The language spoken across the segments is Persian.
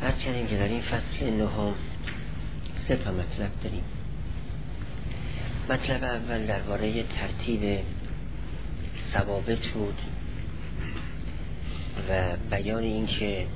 عرض کردیم که در این فصل نهم 3 مطلب داریم. مطلب اول درباره ترتیب ثوابت بود و بیان این که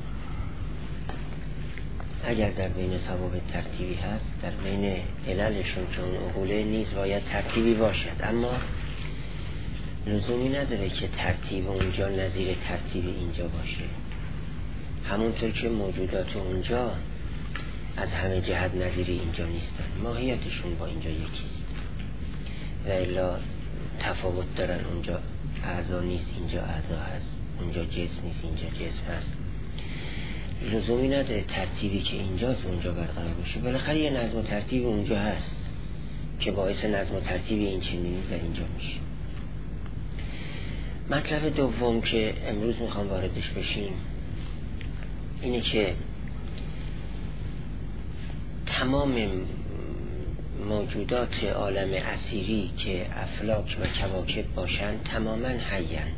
اگر در بین ثوابت ترتیبی هست، در بین عللشون چون عقوله نیز باید ترتیبی باشد، اما لزومی نداره که ترتیب اونجا نظیر ترتیب اینجا باشه. همونطور که موجودات اونجا از همه جهت نظیر اینجا نیستن، ماهیتشون با اینجا یکیست و الا تفاوت دارن. اونجا اعضا نیست، اینجا اعضا هست، اونجا جسم نیست، اینجا جسم هست. لزومی نداره ترتیبی که اینجاست اونجا برقرار باشه. بالاخره یه نظم و ترتیب اونجا هست که باعث نظم و ترتیب این چنینی در اینجا میشه. مطلب دوم که امروز میخوام واردش بشیم اینه که تمام موجودات عالم اثیری که افلاک و کواکب باشند تماما حی‌اند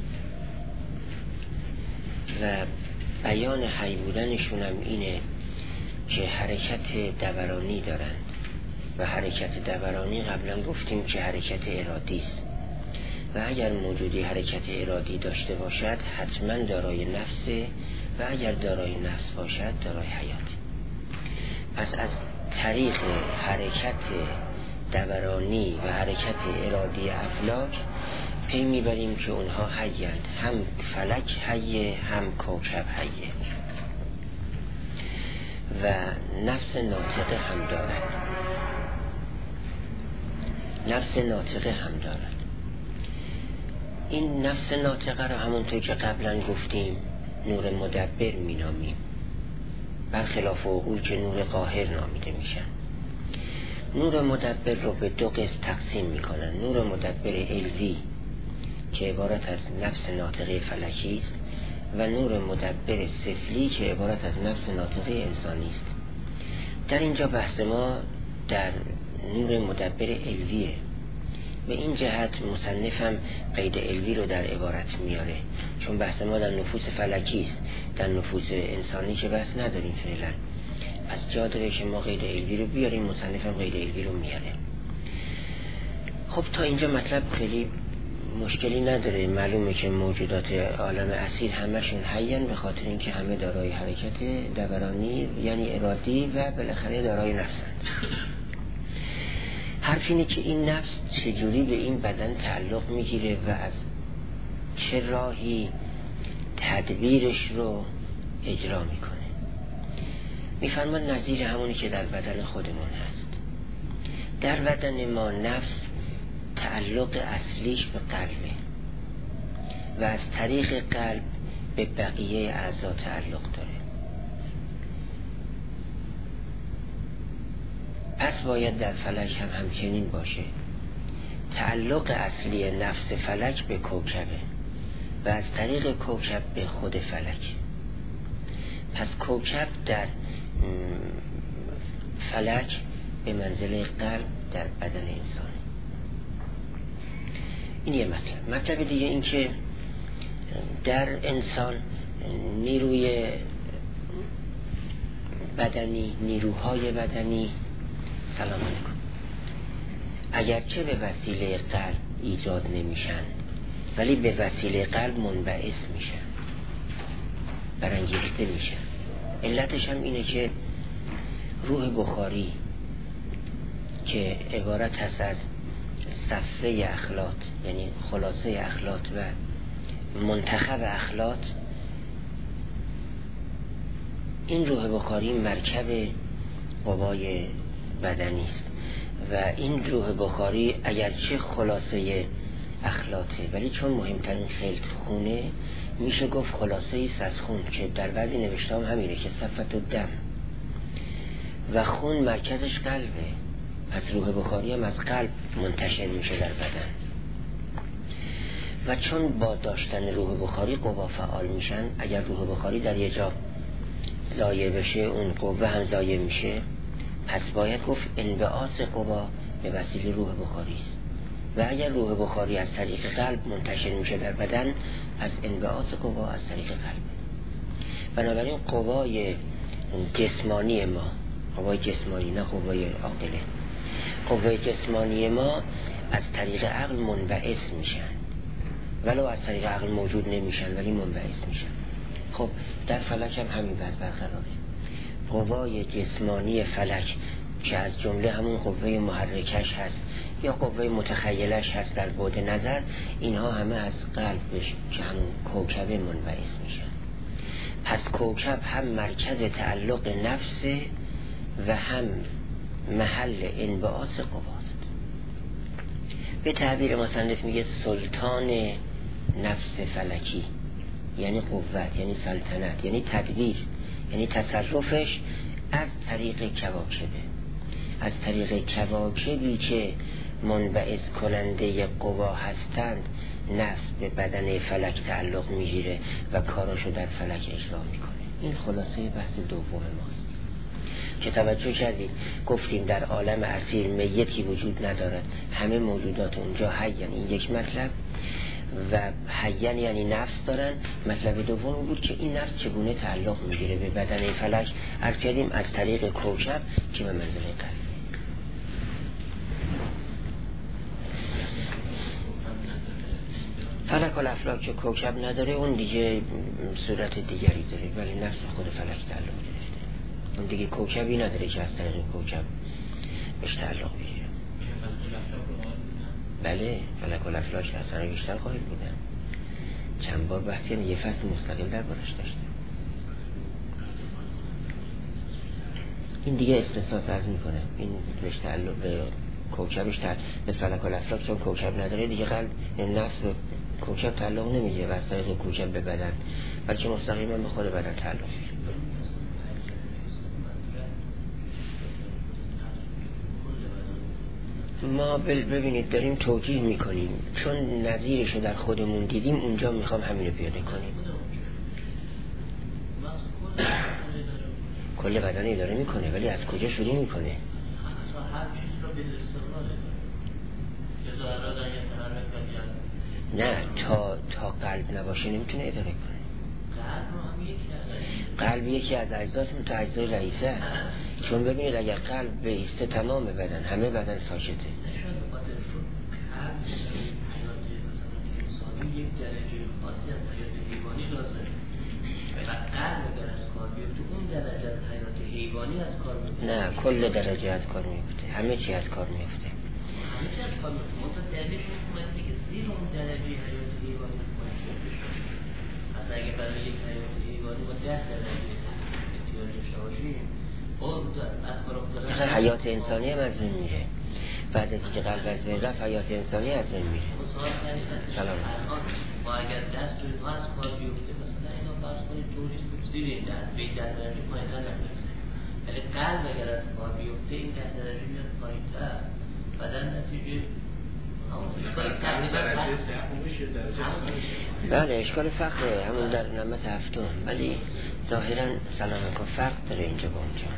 و بیان حی بودنشون هم اینه که حرکت دورانی دارند و حرکت دورانی قبلا گفتیم که حرکت ارادی است و اگر موجودی حرکت ارادی داشته باشد حتما دارای نفسه و اگر دارای نفس باشد دارای حیات. پس از طریق حرکت دورانی و حرکت ارادی افلاک پی میبریم که اونها حی‌اند، هم فلک حیه هم کوکب حیه و نفس ناطقه هم دارد. نفس ناطقه هم دارد. این نفس ناطقه را همونطور که قبلا گفتیم نور مدبر مینامیم، برخلاف عقول که نور قاهر نامیده میشن. نور مدبر رو به 2 قسم تقسیم میکنن: نور مدبر علوی که عبارت از نفس ناطقه فلکی است و نور مدبر سفلی که عبارت از نفس ناطقه انسانی است. در اینجا بحث ما در نور مدبر علویه. به این جهت مصنفم قید علوی رو در عبارت میاره، چون بحث ما در نفوس فلکی است، در نفوس انسانی که بحث نداریم فعلا. پس جا داره که ما قید علوی رو بیاریم، مصنفم قید علوی رو میاره. خب تا اینجا مطلب خیلی مشکلی نداره. معلومه که موجودات عالم اصیل همشون حی‌اند به خاطر اینکه همه دارای حرکت دورانی یعنی ارادی و بالاخره دارای نفسند. حرف اینه که این نفس چجوری به این بدن تعلق میگیره و از چه راهی تدبیرش رو اجرا میکنه. میفرماد نظیر همونی که در بدن خودمون هست. در بدن ما نفس تعلق اصلیش به قلبه و از طریق قلب به بقیه اعضا تعلق داره. پس باید در فلک هم همچنین باشه. تعلق اصلی نفس فلک به کوکبه و از طریق کوکب به خود فلک. پس کوکب در فلک به منزله قلب در بدن انسان. این یه مطلب دیگه این که در انسان نیروی بدنی، نیروهای بدنی سلام علیکم اگرچه به وسیله قلب ایجاد نمیشن ولی به وسیله قلب منبعث میشن، برانگیخته میشن. علتش هم اینه که روح بخاری که عبارت هست از صفه اخلاط یعنی خلاصه اخلاط و منتخب اخلاط، این روح بخاری مرکب قوای بدنی است و این روح بخاری اگرچه خلاصه اخلاطه ولی چون مهمترین خلط خونه میشه گفت خلاصه ایست از خون که در بعضی نوشته هم همینه که صفت و دم و خون مرکزش قلبه. پس روح بخاری هم از قلب منتشر میشه در بدن و چون با داشتن روح بخاری قوا فعال میشن. اگر روح بخاری در یه جا ضایع بشه اون قوه هم ضایع میشه. پس باید گفت انبعاث قوا به وسیله روح بخاری است و اگر روح بخاری از طریق قلب منتشر میشه در بدن پس انبعاث قوا از طریق قلب. بنابراین قوای جسمانی ما، قوای جسمانی نه قوای عاقله، قوای جسمانی ما از طریق عقل منبعث میشن، ولو از طریق عقل موجود نمیشن ولی منبعث میشن. خب در فلک هم همین وضع برقراره. قوای جسمانی فلک که از جمله همون قوه محرکش هست یا قوه متخیلش هست در بعد نظر، اینها همه از قلبش که همون کوکب منبعث میشن. پس کوکب هم مرکز تعلق نفس و هم محل انبعاث قواست. به تعبیر مصنف میگه سلطان نفس فلکی، یعنی قوت، یعنی سلطنت، یعنی تدبیر، یعنی تصرفش از طریق کواکبه، از طریق کواکبی که منبعث کننده قوا هستند نفس به بدن فلک تعلق میگیره و کاراشو در فلک اجرا میکنه. این خلاصه بحث دوم ماست که توجه کردید گفتیم در عالم اصیل میتی وجود ندارد، همه موجودات اونجا حیان. این یک مطلب. و حیان یعنی نفس دارن. مطلب دوم بود که این نفس چگونه تعلق میگیره به بدن فلک، عرض کردیم از طریق کوکب که به منزله قلب. فلک الافلاک که کوکب نداره اون دیگه صورت دیگری داره، ولی نفس خود فلک تعلق گرفته. اون دیگه کوکبی نداره که از طریق کوکب بهش تعلق بگیره. بله فلک الافلاک اصلا بیشتر خواهید بودن. چند بار بحثی یه فصل مستقل در بارش داشته. این دیگه استثناء عرض میکنه، این بهش تعلق به کوکبش به فلک الافلاک چون کوکب نداره دیگه قلب نفس به کوکب تعلق نمیگیره و از طریق کوکب به بدن، بلکه مستقیما به خود بدن تعلق میگیره. ما ببینید داریم توجیه میکنیم چون نظیرشو در خودمون دیدیم، اونجا میخوام همین رو پیاده کنیم. کل بدن اداره میکنه ولی از کجا شروع میکنه؟ نه تا قلب نباشه نمیتونه اداره کنه. قلب یکی از اجزاست، تا اجزای رئیسه. چون ببینید اگر قلب به ایسته تمام بدن، همه بدن ساکته. یک درجه خاصی از حیات حیوانی لازم و قلب اگر از کار بیفته اون درجه از حیات حیوانی از کار میفته. نه کل درجه از کار میفته، همه چی از کار میفته. همه چی از کار میفته. منتها دلیلش اومده که زیر اون درجه حیات حیوانی ممکن بشه. پس اگه برای یک حیات حیوانی با 10 درجه احتیاج داشته باشیم، خب از کار افتادن حیات انسانی هم از بین میره. بعد از اینکه قلب از بین رفت حیات انسانی از بین میره. سلام. ما اگر دست روی ما از کار بیفته مثلا اینا فرض کنید جوریست که زیر این دست به این 10 درجه پایین‌تر نمیرسه، ولی قلب اگر از کار بیفته این 10 درجه میاد پایین‌تر و در نتیجه بله اشکال فقره همون در نمت هفتم، ولی ظاهرا سلام کن فرق داره اینجا با اونجا.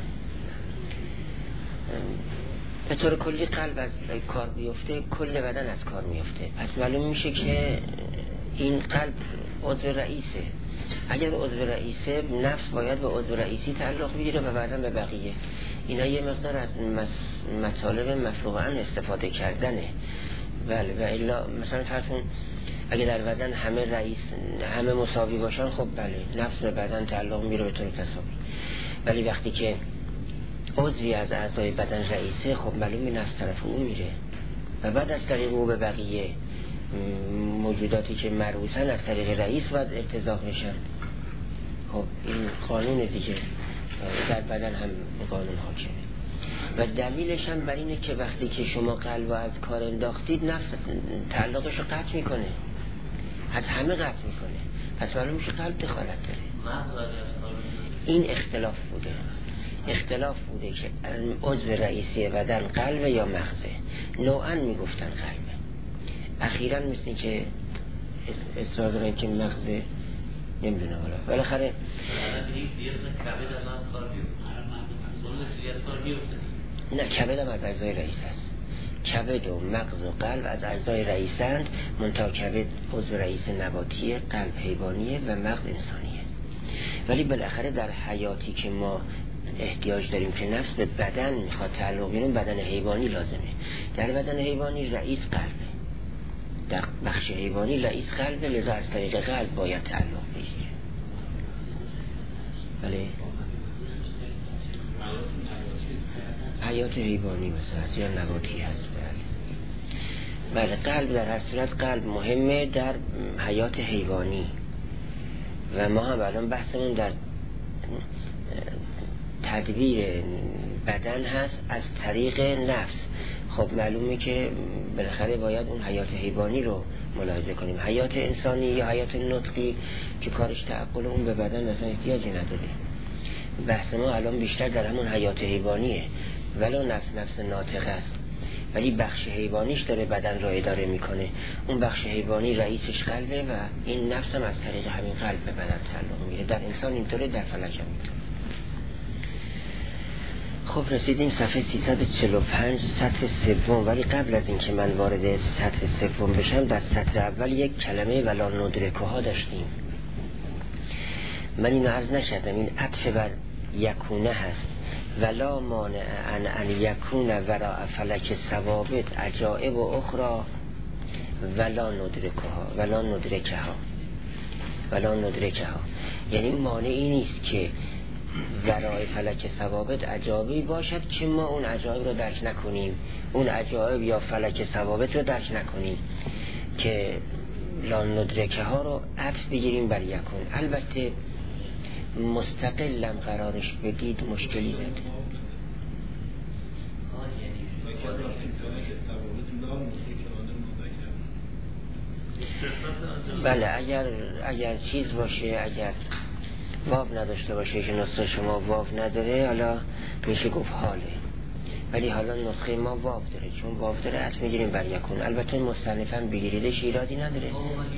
به طور کلی قلب از کار بیفته کل بدن از کار میفته. پس معلوم میشه که این قلب عضو رئیسه. اگر عضو رئیسه نفس باید به عضو رئیسی تعلق بگیره و بعدا به بقیه. اینا یه مقدار از مطالب مفروغاً استفاده کردنه. بله و الا مثلا فرضون اگه در بدن همه رئیس همه مساوی باشن خب بله نفس به بدن تعلق میگیره به طور تساوی، ولی وقتی که عضوی از اعضای بدن رئیسه خب معلومی نفس طرف او میره و بعد از طریق او به بقیه موجوداتی که مرئوسن از طریق رئیس باید ارتزاق میشن. خب این قانون دیگه در بدن هم قانون حاکمه و دلیلش هم بر اینه که وقتی که شما قلب از کار انداختید نفس تعلقش رو قطع میکنه، از همه قطع میکنه، پس معلوم میشه قلب دخالت داره. این اختلاف بوده که عضو رئیسی بدن قلب یا مغزه. نوعا میگفتن قلبه، اخیراً مثل که اصرار دارن که مغزه نمیدونه حالا بالاخره نه کبد هم از اجزای رئیس هست. کبد و مغز و قلب از اجزای رئیسند، منتها کبد عضو رئیس نباتیه، قلب حیوانیه و مغز انسانیه. ولی بالاخره در حیاتی که ما احتیاج داریم که نفس به بدن میخواد تعلق بگیره، بدن حیوانی لازمه. در بدن حیوانی رئیس قلبه، در بخش حیوانی رئیس قلبه، لذا از طریق قلب باید تعلق بگیره. بله حیات حیوانی مثلا یا نباتی هست. بله قلب در هر صورت قلب مهمه در حیات حیوانی و ما هم الان بحثمون در تدبیر بدن هست از طریق نفس. خب معلومه که بالاخره باید اون حیات حیوانی رو ملاحظه کنیم. حیات انسانی یا حیات نطقی که کارش تعقل اون به بدن اصلا احتیاجی نداره. بحث ما الان بیشتر در همون حیات حیوانیه، ولو نفس ناطق است ولی بخش حیوانیش داره بدن رو اداره میکنه. اون بخش حیوانی رئیسش قلبه و این نفس هم از طریق همین قلب به بدن تعلق میگیره. در انسان اینطوره، در فلک هم اینطوره. خب رسیدیم صفحه 345 سطر سوم، ولی قبل از اینکه من وارد سطر سوم بشم در سطر اول یک کلمه ولا ندرکه ها داشتیم. من اینو عرض نشدم، این عطف بر یکونه هست. ولا مانع ان یکون وراء فلک ثوابت عجائب و اخرى ولا ندرکه ها یعنی مانعی نیست که ورای فلک ثوابت عجایبی باشد که ما اون عجایب رو درک نکنیم، اون عجایب یا فلک ثوابت رو درک نکنیم، که لا ندرکه ها رو عطف بگیریم بر یکون. البته مستقلم قرارش بدید مشکلی نداره. بله اگر چیز باشه، اگر واو نداشته باشه که نسخه شما واو نداره، حالا میشه گفت حاله، ولی حالا نسخه ما واو داره، چون واو داره عطف میگیریم بر یکون. البته مصنفاً بگیریدش ایرادی نداره،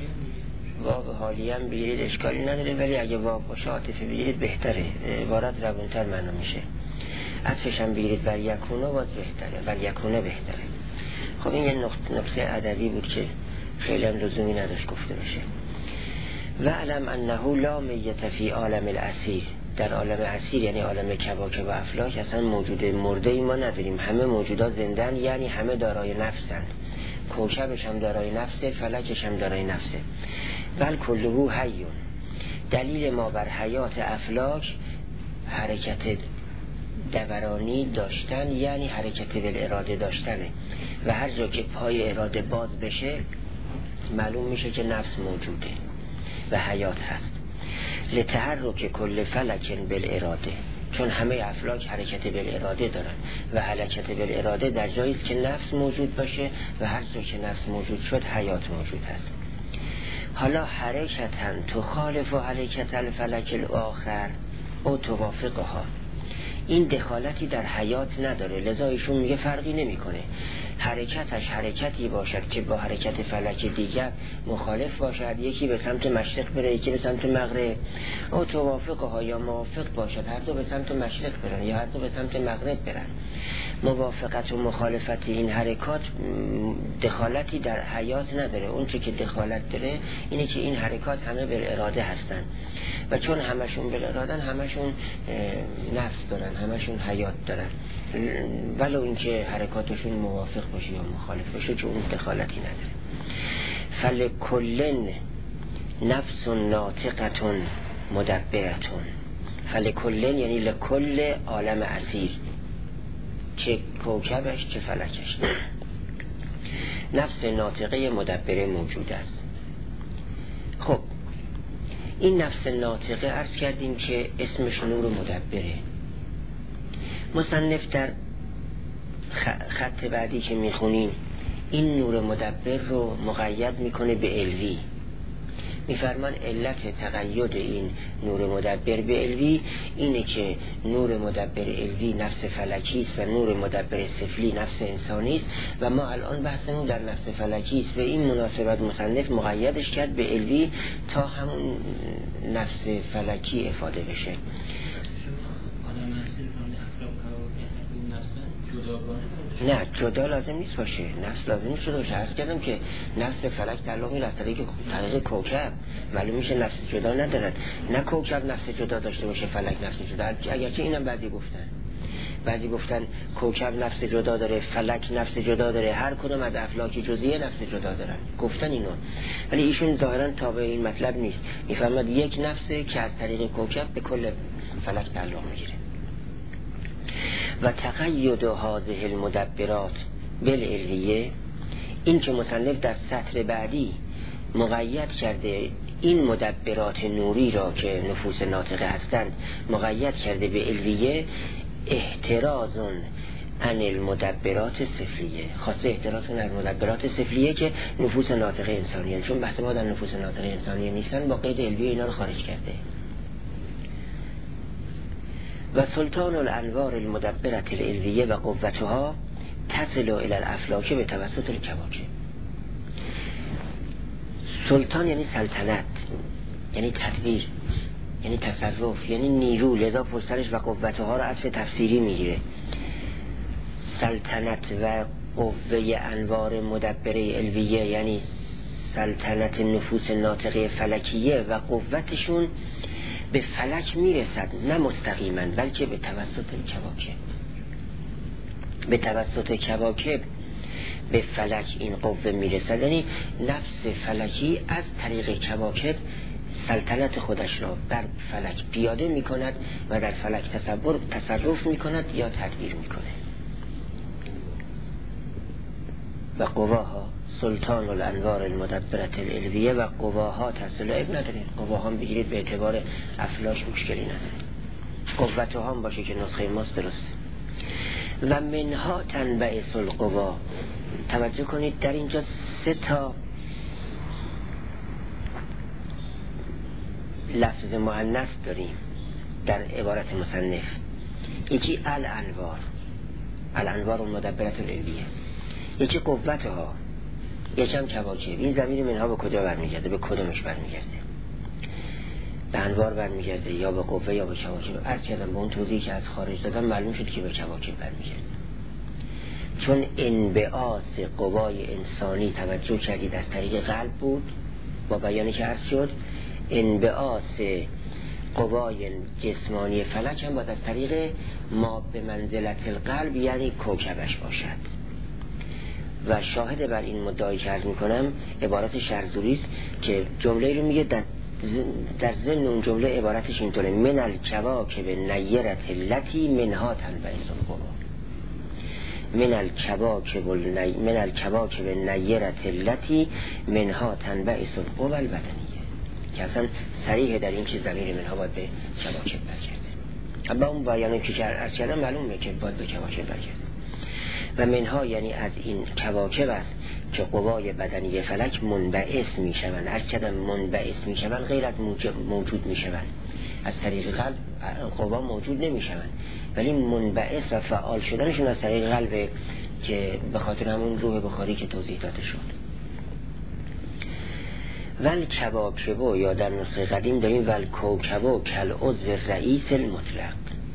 واو حالی هم بگیرید اشکالی نداره، ولی اگه واو باشه عاطفی بگیرید بهتره، عبارت روونتر معنا میشه. عطفش هم بگیرید بر یکونه باز بهتره، بر یکونه بهتره. خب این یه نکته ادبی بود که خیلی هم لزومی نداشت گفته بشه. و علم انه لا میت فی عالم الاسیر، در عالم اسیر یعنی عالم کواکب و افلاک اصلا موجود مرده ای ما نداریم، همه موجودا زندن، یعنی همه دارای نفسن. کوکبش هم دارای نفسه، فلکش هم دارای نفسه. بل کلهو حیون، دلیل ما بر حیات افلاک حرکت دورانی داشتن، یعنی حرکت بالاراده داشتنه، و هر جا که پای اراده باز بشه معلوم میشه که نفس موجوده و حیات هست. لتحرک کل فلک بالاراده، چون همه افلاک حرکت بالاراده دارن و حرکت بالاراده در جایی است که نفس موجود باشه و هر جا که نفس موجود شد حیات موجود هست. حالا حرکتاً تخالف حرکت الفلک الاخر او توافقها، این دخالتی در حیات نداره، لذا ایشون میگه فرقی نمیکنه. حرکتش حرکتی باشد که با حرکت فلک دیگر مخالف باشد، یکی به سمت مشرق بره یکی به سمت مغرب، او توافقها یا موافق باشد، هر دو به سمت مشرق برن یا هر دو به سمت مغرب برن. موافقت و مخالفت این حرکات دخالتی در حیات نداره. اون چه که دخالت داره اینه که این حرکات همه بالاراده هستن و چون همشون بالارادن همشون نفس دارن، همشون حیات دارن، ولو اینکه حرکاتشون موافق باشه یا مخالف باشه، چون اون دخالتی نداره. فلکلن نفس ناطقتون مدبرتون، فلکلن یعنی لکل عالم اسیر، چه کوکبش چه فلکش، نفس ناطقه مدبره موجود است. خب این نفس ناطقه عرض کردیم که اسمش نور مدبره. مصنف در خط بعدی که میخونیم این نور مدبر رو مقید میکنه به علوی. میفرمان علت تقید این نور مدبر به علوی اینه که نور مدبر علوی نفس فلکی است و نور مدبر سفلی نفس انسانی است و ما الان بحثمون در نفس فلکی است و این مناسبت مصنف مقیدش کرد به علوی تا همون نفس فلکی افاده بشه. نه جدا لازم نیست باشه، نفس لازم نیست جدا باشه. عرض کردم که نفس به فلک تعلق میره از طریق کوکب، معلوم میشه نفس جدا ندارن. نه کوکب نفس جدا داشته باشه فلک نفس جدا، اگرچه اینم بعضی گفتن کوکب نفس جدا داره، فلک نفس جدا داره، هر کدوم از افلاک جزئیه نفس جدا دارن، گفتن اینو. ولی ایشون ظاهرا تابع این مطلب نیست، میفهمد یک نفسه که از طریق کوکب به کل فلک تعلق میگیره. و تقید هذه المدبرات بالعلویه، این که مصنف در سطر بعدی مقید کرده این مدبرات نوری را که نفوس ناطقه هستند مقید کرده به علویه، احتراز عن المدبرات سفلیه، خاصه احتراز از مدبرات سفلیه که نفوس ناطقه انسانیه، چون بحث ما در نفوس ناطقه انسانیه نیستن، با قید علویه اینا رو خارج کرده. و سلطان الانوار المدبرت العلویه و قوتها تصل الى الافلاک به توسط الکواکب. سلطان یعنی سلطنت، یعنی تدبیر، یعنی تصرف، یعنی نیرو، لذا پشترش و قوتها رو عطف تفسیری میگیره. سلطنت و قوه انوار مدبره علویه یعنی سلطنت نفوس ناطقه فلکیه و قوتشون به فلک میرسد، نه مستقیما بلکه به توسط کواکب. به توسط کواکب به فلک این قوه میرسد، یعنی نفس فلکی از طریق کواکب سلطنت خودش را بر فلک پیاده میکند و در فلک تصرف میکند یا تدبیر میکنه. و قواها سلطان الانوار المدبرت العلویه و قواها تصل اب ندارید، قواها هم بگیرید به اعتبار افلاش مشکلی نداره، قوتها هم باشه که نسخه ماست درسته. و منها تنبعث القوا، توجه کنید در اینجا 3 لفظ مؤنث داریم در عبارت مصنف. یکی الانوار المدبرت العلویه، یکی قوتها، یکی هم کواکب. این ضمیر منها به کجا برمیگرده؟ به کدومش برمیگرده؟ به انوار برمیگرده یا به قوه یا به کواکب؟ عرض کردم با اون توضیحی که از خارج دادم معلوم شد که به کواکب برمیگرده، چون انبعاث قوای انسانی توجه کردید از طریق قلب بود، با بیانی که عرض شد انبعاث قوای جسمانی فلک هم باید از طریق ما به منزلت القلب یعنی کوکبش باشد. و شاهد بر این مدعایی که عرض میکنم عبارت شرزوری است که جمله رو میگه در ضمن اون جمله عبارتش اینطوره: من الکواکب نیرت التی منها تنبعث القوا. من الکواکب نیرت التی منها تنبعث القوا البدنیه، که اصلا صریح در این که ضمیر منها باید به کواکب برگرده. با اون بیانی که عرض کردم معلومه که باید به کواکب برگرده. و منها یعنی از این کواکب است که قوای بدنی فلک منبعث می شوند. عرض کردم منبعث می شوند غیر از موجود می شوند، از طریق قلب قوا موجود نمی شوند، ولی منبعث و فعال شدنشون از طریق قلب که به خاطر همون روح بخاری که توضیح داده شد. ول کواکب، یا در نسخه قدیم داریم ول کوکب کل عضو رئیس المطلق.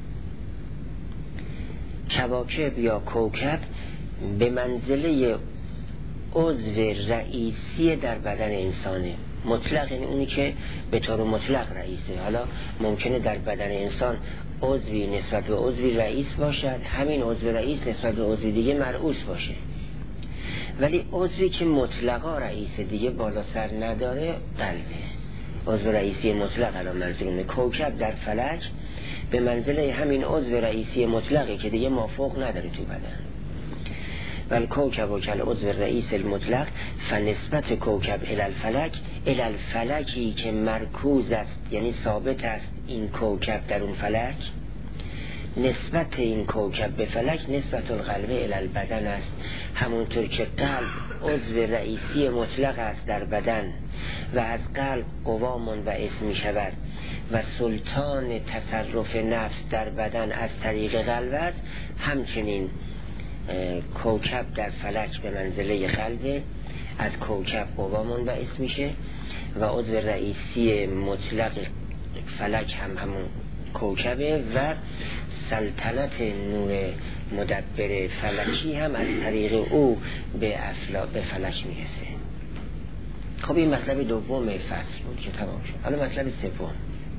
کواکب یا کوکب به منزله عضو رئیسی در بدن انسانه. مطلق یعنی اونی که به طور مطلق رئیسه. حالا ممکنه در بدن انسان عضوی نسبت به عضوی رئیس باشد، همین عضو رئیس نسبت به عضو دیگه مرئوس باشه، ولی عضوی که مطلقا رئیس دیگه بالا سر نداره قلبه. عضو رئیسی مطلق الان منظورمه. کوکب در فلک به منزله همین عضو رئیسی مطلقی که دیگه مافوق نداره تو بدن. ول کوکب و کل عضو رئیس المطلق، فنسبت کوکب الی الفلکی که مرکوز است یعنی ثابت است این کوکب در اون فلک، نسبت این کوکب به فلک نسبت القلب الی البدن است. همونطور که قلب عضو رئیسی مطلق است در بدن و از قلب قوا منبعث می شود و سلطان تصرف نفس در بدن از طریق قلب است، همچنین کوکب در فلک به منزله قلب، از کوکب قوا منبعث میشه و عضو رئیسی مطلق فلک هم همون کوکبه و سلطنت نور مدبر فلکی هم از طریق او به فلک میرسه. خب این مطلب دوم فصل بود که تمام شد. حالا مطلب سوم.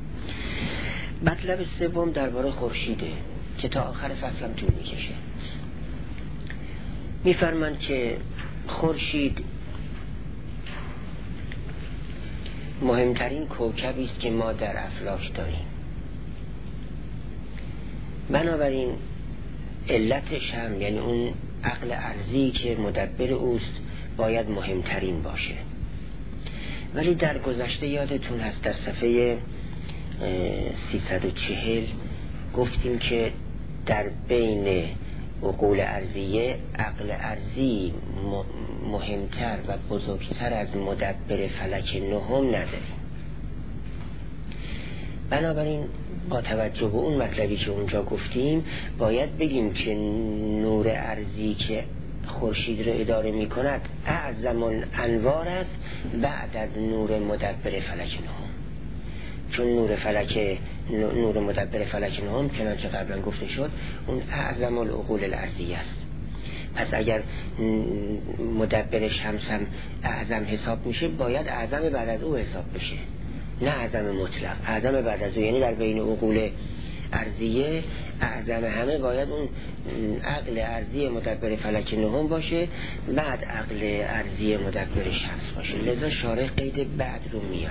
مطلب سوم درباره خورشیده که تا آخر فصل هم طول میکشه. میفرمند که خورشید مهمترین کوکبی است که ما در افلاک داریم. بنابراین علتش هم یعنی اون عقل ارضی که مدبر اوست باید مهمترین باشه. ولی در گذشته یادتون هست در صفحه 340 گفتیم که در بین عقول ارضیه عقل ارضی مهمتر و بزرگتر از مدبر فلک نهم نداریم. بنابراین با توجه به اون مطلبی که اونجا گفتیم باید بگیم که نور ارضی که خورشید رو اداره می کند اعظم الانوار است بعد از نور مدبر فلک نهم. چون نور مدبر فلک نهم چنانچه قبلا گفته شد اون اعظم العقول الارضی است. پس اگر مدبر شمس هم اعظم حساب میشه باید اعظم بعد از او حساب بشه، نه اعظم مطلق، اعظم بعد از او. یعنی در بین عقول ارضیه اعظم همه باید اون عقل ارضی مدبر فلک نهم باشه، بعد عقل ارضی مدبر شمس باشه. لذا شارح قید بعد رو میاره.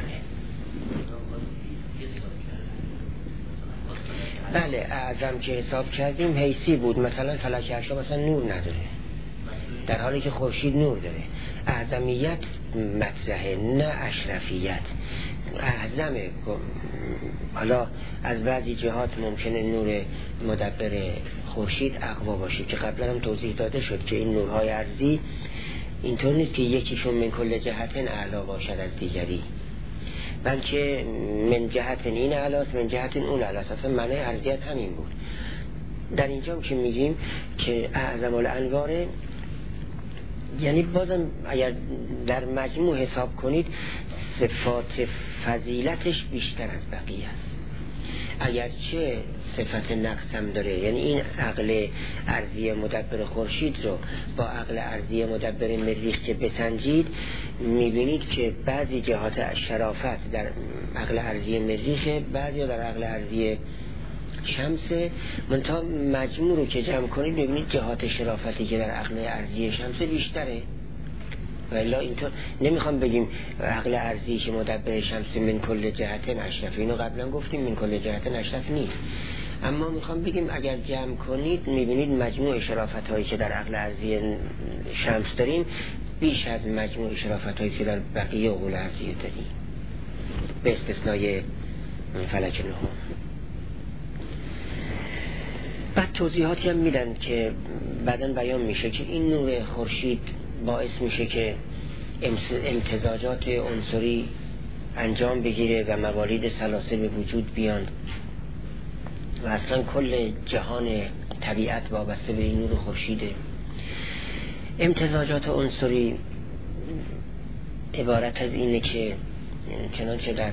بله اعظم که حساب کردیم حیثی بود، مثلا فلک اشیا مثلا نور نداره در حالی که خورشید نور داره. اعظمیت مطرحه نه اشرفیت. اعظمه. حالا از بعضی جهات ممکنه نور مدبر خورشید اقوا باشه که قبلا هم توضیح داده شد که این نورهای ارضی اینطور نیست که یکیشون من کل جهت اعلا باشد از دیگری، بلکه من جهت این اعلاست من جهت اون اعلاست. اصلا معنی ارضیت همین بود. در اینجا که میگیم که اعظم الانواره یعنی بازم اگر در مجموع حساب کنید صفات فضیلتش بیشتر از بقیه است، اگرچه صفت نقص هم داره. یعنی این عقل ارضی مدبر خورشید رو با عقل ارضی مدبر مریخ که بسنجید میبینید که بعضی جهات شرافت در عقل ارضی مریخ، بعضی در عقل ارضی شمسه. منتها مجموع رو که جمع کنید میبینید جهات شرافتی که در عقل ارضی شمسه بیشتره. ولی اینطور نمیخوام بگیم عقل ارضی که مدبر شمس من کل جهت اشرف، اینو قبلا گفتیم من کل جهت اشرف نیست، اما میخوام بگیم اگر جمع کنید میبینید مجموع شرافت هایی که در عقل ارضی شمس داریم بیش از مجموع شرافت هایی که در بقیه عقول ارضی داریم به استثنای فلک نهم. بعد توضیحاتی هم میدن که بعداً بیان میشه که این نور خورشید باعث میشه که امتزاجات عنصری انجام بگیره و موالید ثلاثه به وجود بیان و اصلا کل جهان طبیعت وابسته به این نور خورشیده. امتزاجات عنصری عبارت از اینه که چنانچه در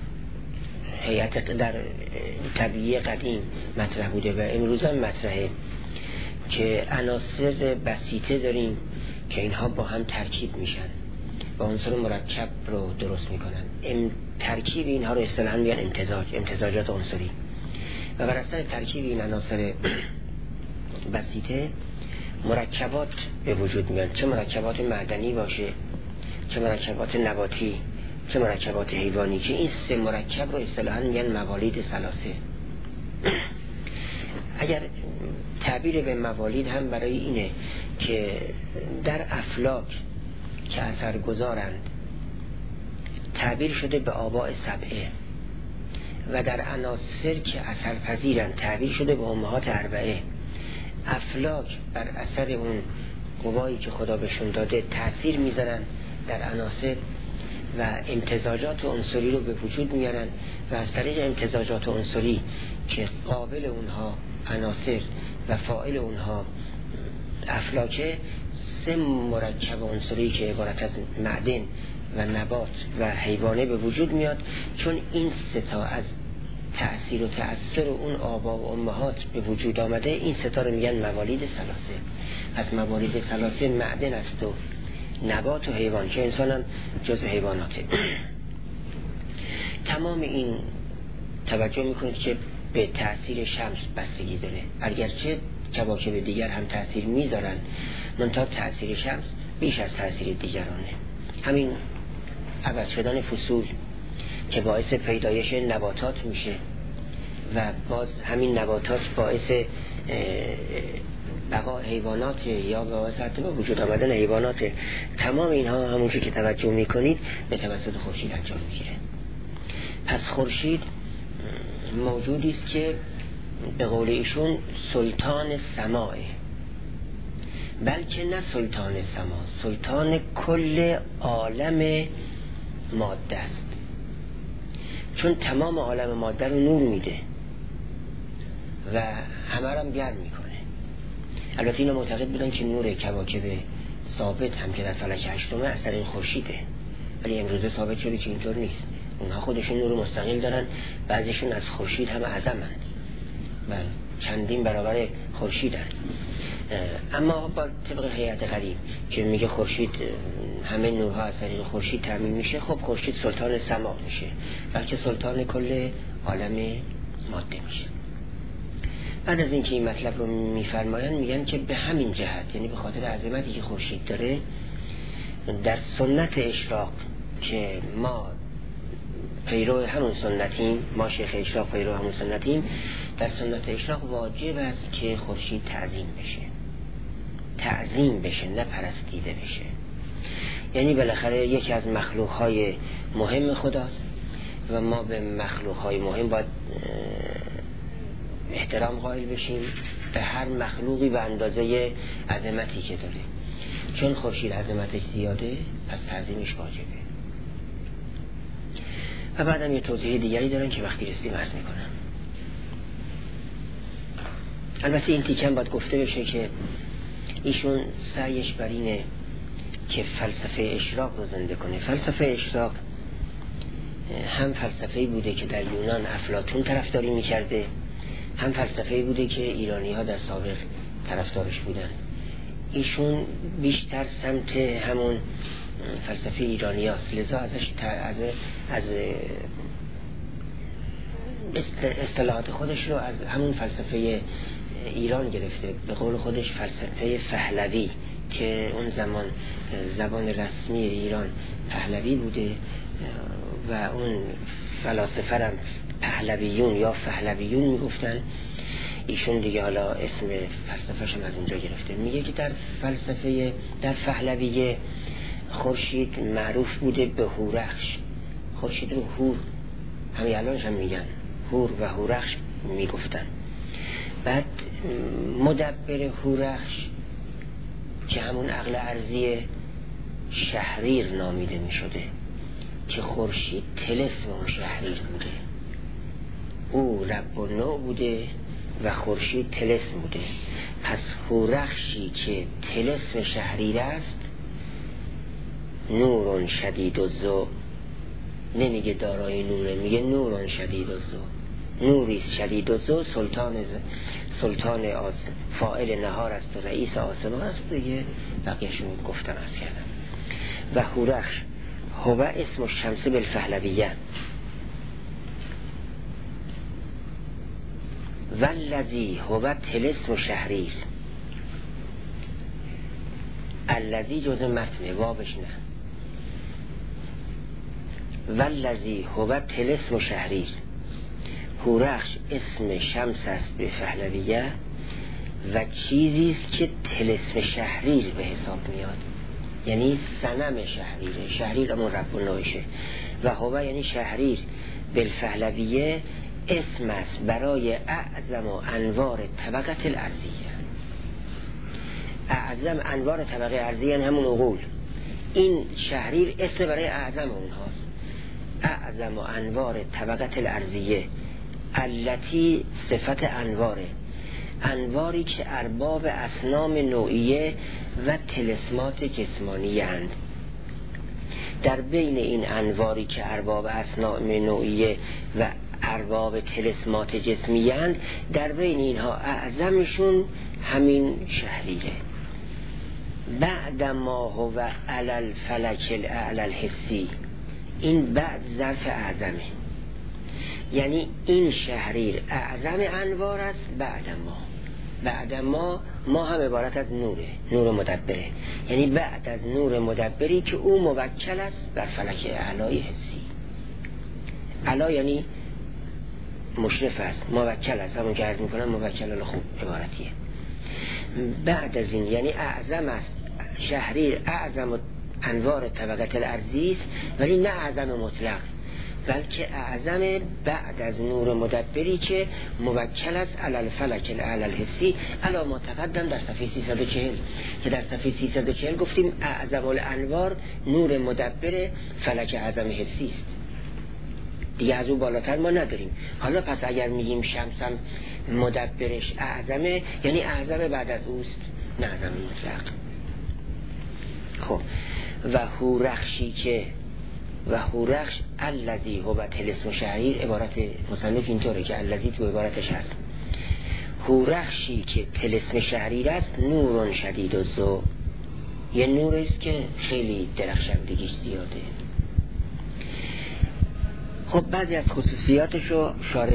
در طبیعی قدیم مطرح بوده و امروز هم مطرحه که عناصر بسیطه داریم که اینها با هم ترکیب میشن و عنصر مرکب رو درست میکنن. ترکیب اینها رو اصطلاحاً میگن امتزاجات عنصری و بر اثر ترکیب این عناصر بسیطه مرکبات به وجود میاد، چه مرکبات معدنی باشه، چه مرکبات نباتی، چه مرکبات حیوانی، که این سه مرکب رو اصطلاحاً میگن موالید ثلاثه. اگر تعبیر به موالید هم برای اینه که در افلاک که اثر گذارند تعبیر شده به آباء سبعه و در عناصر که اثر پذیرند تعبیر شده به امهات اربعه. افلاک بر اثر اون قوایی که خدا بهشون داده تأثیر میذارن در عناصر و امتزاجات عنصری رو به وجود میارن و از طریق امتزاجات عنصری که قابل اونها عناصر و فاعل اونها افلاکه، سه مرکب عنصری که عبارت از معدن و نبات و حیوانه به وجود میاد. چون این سه تا از تأثیر و تأثیر اون آبا و امهات به وجود آمده، این ستا رو میگن موالید ثلاثه. از موالید ثلاثه معدن است و نبات و حیوان که انسان هم جز حیواناته. تمام این توجه میکنید که به تأثیر شمس بستگی داره، اگرچه کواکب دیگر هم تأثیر میذارن، منتها تأثیر شمس بیش از تأثیر دیگرانه. همین عوض شدن فصول که باعث پیدایش نباتات میشه و باز همین نباتات باعث بقا حیوانات یا باعث حتی به وجود آمدن حیوانات. تمام اینها همونجور که توجه میکنید به توسط خورشید انجام میگیره. پس خورشید موجودی است که به قول ایشون سلطان سماعه، بلکه نه سلطان سما، سلطان کل عالم ماده است، چون تمام عالم ماده رو نور میده و همه رو هم گرم میکنه. البته اینا معتقد بودن که نور کواکب ثابت هم که در فلک هشتمه از طریق خورشیده، ولی امروزه ثابت شده که اینطور نیست. اونها خودشون نور مستقل دارن، بعضیشون از خورشید هم اعظمند و چندین برابر خورشیدن. اما با طبق هیئت قدیم که میگه خورشید همه نورها از طریق خورشید تامین میشه، خب خورشید سلطان سما میشه، بلکه سلطان کل عالم ماده میشه. بعد از اینکه این مطلب رو میفرمایند میگن که به همین جهت، یعنی به خاطر عظمتی که خورشید داره، در سنت اشراق که ما پیرو همون سنتیم، ما شیخ اشراق پیرو همون سنتیم، در سنت اشراق واجب است که خورشید تعظیم بشه نه پرستیده بشه. یعنی بالاخره یکی از مخلوقهای مهم خداست و ما به مخلوقهای مهم باید احترام قائل بشیم، به هر مخلوقی به اندازه عظمتی که داره. چون خورشید عظمتش زیاده پس تعظیمش واجبه. و بعدم یه توضیح دیگری دارن که وقتی رسیدیم عرض میکنم. البته این تیکم باید گفته بشه که ایشون سعیش بر اینه که فلسفه اشراق رو زنده کنه. فلسفه اشراق هم فلسفه‌ای بوده که در یونان افلاطون طرفداری میکرده، هم فلسفه‌ای بوده که ایرانی ها در سابق طرفدارش بودن. ایشون بیشتر سمت همون فلسفه ایرانی هست، لذا ازش از اصطلاحات خودش رو از همون فلسفه ایران گرفته. به قول خودش فلسفه پهلوی که اون زمان زبان رسمی ایران پهلوی بوده و اون فلاسفه هم پهلویون یا پهلویون میگفتن. ایشون دیگه حالا اسم فلسفه‌ش هم از اونجا گرفته. میگه که در پهلویه خورشید معروف بوده به هورخش. خورشید رو هور، همین الانش هم میگن هور و هورخش میگفتن. بعد مدبر هورخش که همون عقل ارضی شهریر نامیده میشده که خورشید طلسم اون شهریر بوده. او رب و نوع بوده و خورشید طلسم بوده. پس هورخشی که طلسم شهریر است، نورون شدید و ذو، نمیگه دارای نوره، میگه نورون شدید و ذو، نوریست شدید و ذو، سلطان فاعل نهار است و رئیس آسمان است دیگه. بقیه‌شون گفتم از کردم. و هورخش هو اسم الشمس بالپهلویه والذی هو طلسم شهریر. الذی جز متن وابش نه، والذی هو طلسم شهریر. هورخش اسم شمس است به پهلویه و چیزی است که طلسم شهریر به حساب میاد، یعنی صنم شهریره. شهریر همون رب و نوعشه و هو یعنی شهریر بالپهلویه اسم است برای اعظم و انوار طبقت الارضیه. اعظم انوار طبقه ارضیه یعنی همون عقول. این شهریر اسم برای اعظم اونهاست. اعظم و انوار طبقت الارضیه التي صفت انواره، انواری که ارباب اصنام نوعیه و طلسمات جسمانی اند. در بین این انواری که ارباب اصنام نوعیه و ارباب طلسمات جسمیند، در بین اینها اعظمشون همین شهریره. بعد ما هو علی الفلک الاعلی الحسی، این بعد ظرف اعظمه، یعنی این شهریر اعظم انوار است. بعد ما هم عبارت از نور مدبره، یعنی بعد از نور مدبری که او موکل است بر فلک اعلای حسی. اعلا یعنی مشرف است، موکل است، همون که عرض میکنم موکل خوب عبارتیه. بعد از این یعنی اعظم است شهریر، اعظم انوار طبقت الارضی است، ولی نه اعظم مطلق، بلکه اعظم بعد از نور مدبری که موکل است علی الفلک الاعلی الحسی. علا ما تقدم در صفحه 340 که در صفحه 340 گفتیم اعظم الانوار نور مدبر فلک اعظم حسی است، دیگه از اون بالاتر ما نداریم. حالا پس اگر میگیم شمسم مدبرش اعظمه، یعنی اعظم بعد از اوست، نه اعظم مطلق. خب و هورخش الذی هو طلسم شهریر، عبارت مصنف اینطوره که الذی تو عبارتش هست. هورخشی که طلسم شهریر است، نورون شدید و ذو، یه نور است که خیلی درخشندگیش زیاده. خب بعضی از خصوصیاتشو شارح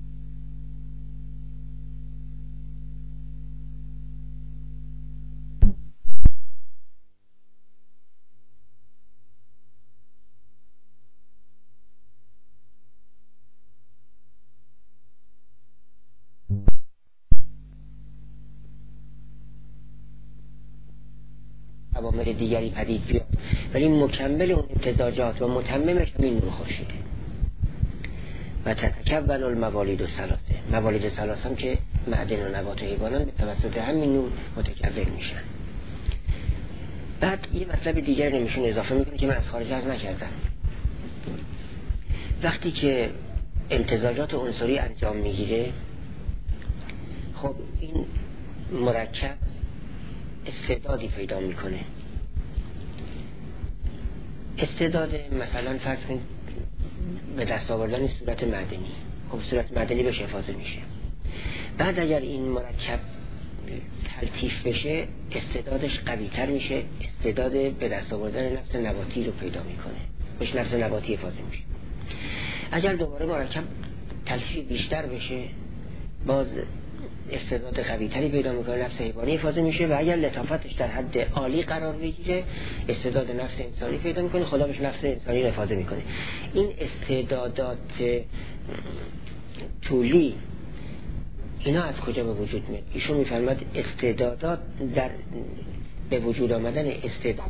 عوامل دیگری پدید بیاد، ولی مکمل اون امتزاجات و متممش همین نور خورشیده. و تتکون الموالید الثلاثه، موالید ثلاثه هم که معدن و نبات و حیوانات به توسط همین نور متکون میشن. بعد یه مطلب دیگر نمیشون اضافه میکنه که من از خارج عرض نکردم. وقتی که امتزاجات عنصری انجام میگیره، خب این مرکب استعدادی پیدا میکنه. استعداد مثلا فرض کنید به دست آوردن صورت معدنی، خب صورت معدنی بهش حفاظه میشه. بعد اگر این مرکب تلطیف بشه استعدادش قوی تر میشه، استعداد به دست آوردن نفس نباتی رو پیدا میکنه، بهش نفس نباتی حفاظه میشه. اگر دوباره مرکب تلطیف بیشتر بشه باز استعداد قوی تری پیدا میکنه، نفس حیوانی حفاظه میشه. و اگر لطافتش در حد عالی قرار بگیره استعداد نفس انسانی پیدا میکنه، خدا بهش نفس انسانی حفاظه میکنه. این استعدادات طولی اینا از کجا به وجود میاد؟ ایشون میفرماد استعدادات در به وجود آمدن استعداد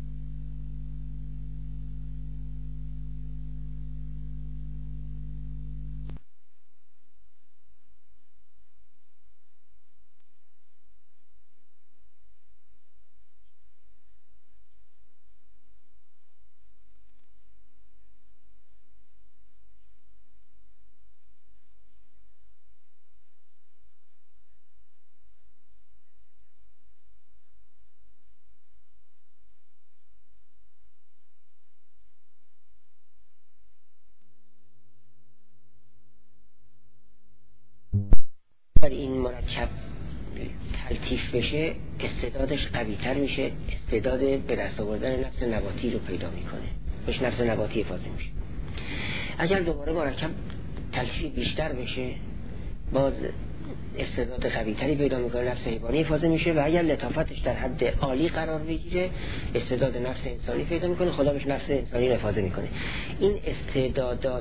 این مرکب تلطیف بشه استعدادش قوی تر میشه، استعداد به دست آوردن نفس نباتی رو پیدا میکنه، بهش نفس نباتی حفاظه میشه. اگر دوباره مرکب تلطیف بیشتر بشه باز استعداد قوی تری پیدا میکنه، نفس حیوانی حفاظه میشه. و اگر لطافتش در حد عالی قرار بگیره استعداد نفس انسانی پیدا میکنه، خدا بهش نفس انسانی حفاظه میکنه. این استعدادات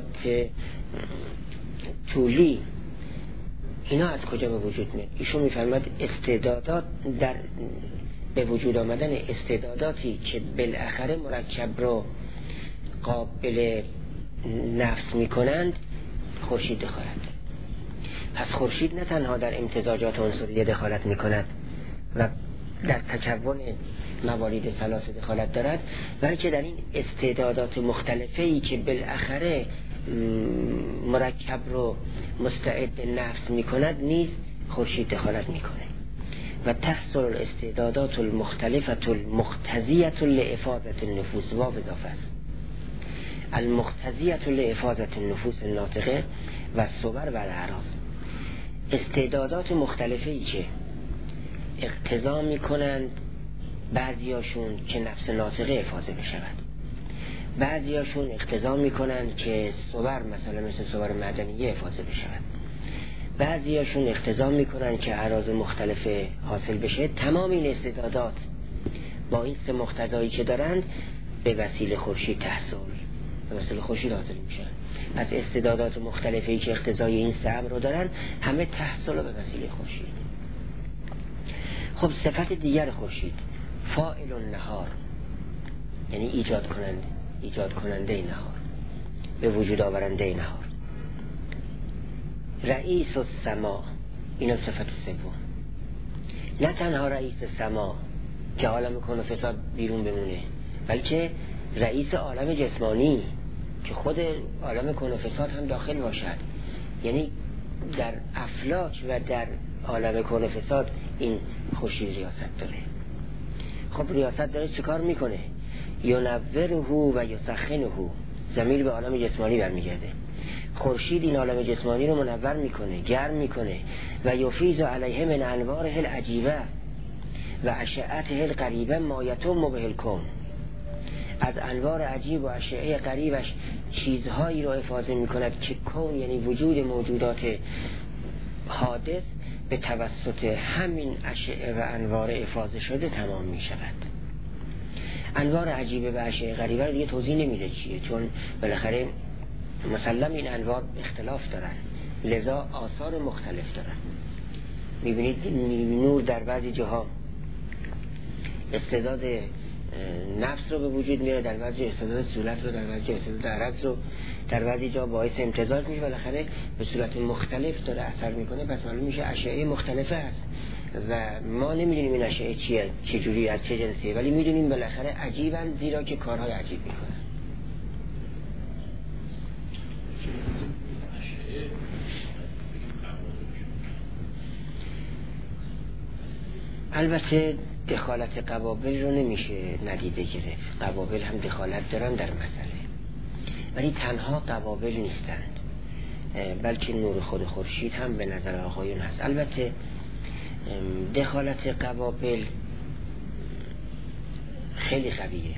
طولی اینا از کجا به وجود میاد؟ ایشون میفرماد استعدادات در به وجود آمدن استعداداتی که بالاخره مرکب رو قابل نفس میکنند خورشید دخالت. پس خورشید نه تنها در امتزاجات عنصریه دخالت میکند و در تکون موالید ثلاثه دخالت دارد، بلکه در این استعدادات مختلفه‌ای که بالاخره مرکب رو مستعد نفس میکند نیز خورشید دخالت میکنه. و تحصل الاستعدادات المختلفه المقتضیه لافاده النفوس و اضافه است. المقتضیة لحفاظة النفوس الناطقه و الصور و الاعراض. استعدادات مختلفی که اقتضا میکنند بعضیاشون که نفس ناطقه حفاظه بشود، بعضیاشون اقتضا میکنند که صور مثلا مثل صور مدنیه حفاظه بشود، بعضیاشون اقتضا میکنند که اعراض مختلف حاصل بشه. تمام این استعدادات با این سه مقتضایی که دارند به وسیله خورشید تحصل، به وسیله خورشید حاصل میشن. پس استعدادات مختلفی که اقتضای این سه امر رو دارن همه تحصل به وسیله خورشید. خب صفت دیگر خورشید فاعل النهار، یعنی ایجاد کننده نهار، به وجود آورنده نهار. رئیس السما، اینا صفت سوم. نه تنها رئیس السما که عالم کون و فساد بیرون بمونه، بلکه رئیس عالم جسمانی که خود عالم کون و فساد هم داخل باشد. یعنی در افلاک و در عالم کون و فساد این خورشید ریاست داره. خب ریاست داره چه کار میکنه؟ ینوره و یسخنه، ضمیر به عالم جسمانی برمیگرده. خورشید این عالم جسمانی رو منور میکنه، گرم میکنه. و یفیض علیه من انواره العجیبه و اشعته القریبه ما یتم به الکون، از انوار عجیب و اشعه قریبش چیزهایی رو افاضه میکند که کون یعنی وجود موجودات حادث به توسط همین اشعه و انوار افاضه شده تمام میشود. انوار عجیبه و اشعه قریبه رو دیگه توضیح نمیده چیه، چون بالاخره مسلم این انوار اختلاف دارن، لذا آثار مختلف دارن. میبینید نور در بعضی جاها استعداد نفس رو به وجود میاره، در بعضی استعداد صورت رو، در بعضی استعداد عرض رو، در بعضی جا باعث امتزاج میشه، بالاخره به صورت مختلف داره اثر میکنه. پس معلوم میشه اشعه مختلفه هست و ما نمیدونیم این اشعه چیه، چه جوری، از چه جنسیه، ولی میدونیم بالاخره عجیبن، زیرا که کارهای عجیب میکنن. البته دخالت قبابل رو نمیشه ندیده گرفت. قبابل هم دخالت دارن در مسئله، ولی تنها قبابل نیستند، بلکه نور خود خورشید هم به نظر آقایون هست. البته دخالت قبابل خیلی قویه.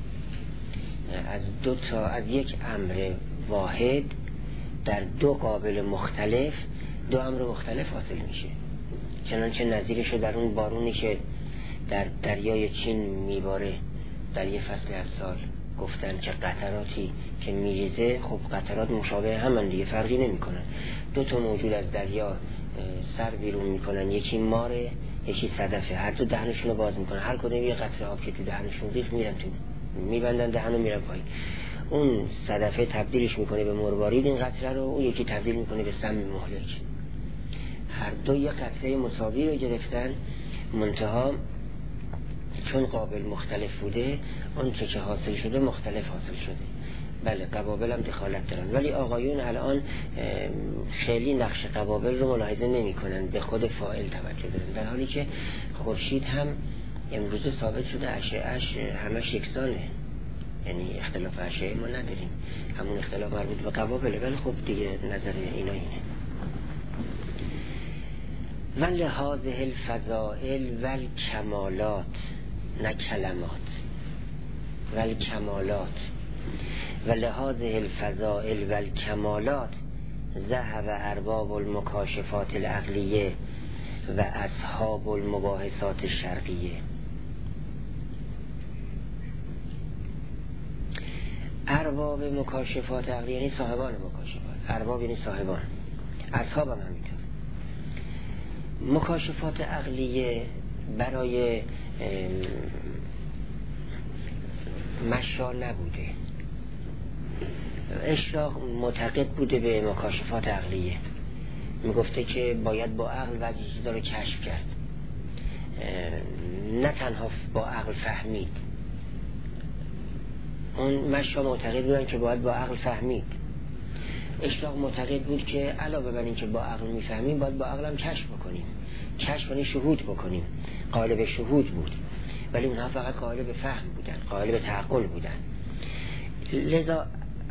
از یک امر واحد در دو قابل مختلف دو امر مختلف حاصل میشه. چنانچه نظیرشو در اون بارونی که در دریای چین میباره در یه فصل از سال گفتن که قطراتی که میریزه، خب قطرات مشابه همن دیگه، فرقی نمیکنن. دو تا موجود از دریا سر بیرون میکنن، یکی ماره یکی صدفه، هر دو دهنشون رو باز میکنن، هر کدوم یه قطره آب که تو دهنشون ریخت میرن تو، میبندن دهنو میرن پایین. اون صدفه تبدیلش میکنه به مروارید این قطره رو، اون یکی تبدیل میکنه به سم مهلک. هر دو یه قطره مساوی رو گرفتن، منتها چون قابل مختلف بوده اون که حاصل شده مختلف حاصل شده. بله قبابل هم دخالت دارن، ولی آقایون الان خیلی نقش قبابل رو ملاحظه نمی کنن، به خود فاعل توجه دارن، در حالی که خورشید هم امروز ثابت شده اشعه‌اش همش یکسانه، یعنی اختلاف اشعه ما نداریم، همون اختلاف مربوط به قبابله. ولی خب دیگه نظر اینا اینه. ولی هذه الفضائل والکمالات، نه کلمات، والکمالات، ولی هذه الفضائل والکمالات ذهب ارباب المکاشفات العقلیه و اصحاب المباحثات الشرقیه. ارباب مکاشفات عقلیه یعنی صاحبان مکاشفات، ارباب یعنی صاحبان، اصحاب هم همینطور. مکاشفات عقلیه برای مشا نبوده، اشراق معتقد بوده به مکاشفات عقلیه، میگفته که باید با عقل بعضی چیزا رو کشف کرد، نه تنها با عقل فهمید. اون مشا معتقد بودن که باید با عقل فهمید. اشراق معتقد بود که علاوه بر این که با عقل میفهمیم باید با عقل هم کشف بکنیم، کشف یعنی شهود بکنیم، قائل به شهود بود، ولی اونها فقط قائل به فهم بودن، قائل به تعقل بودن. لذا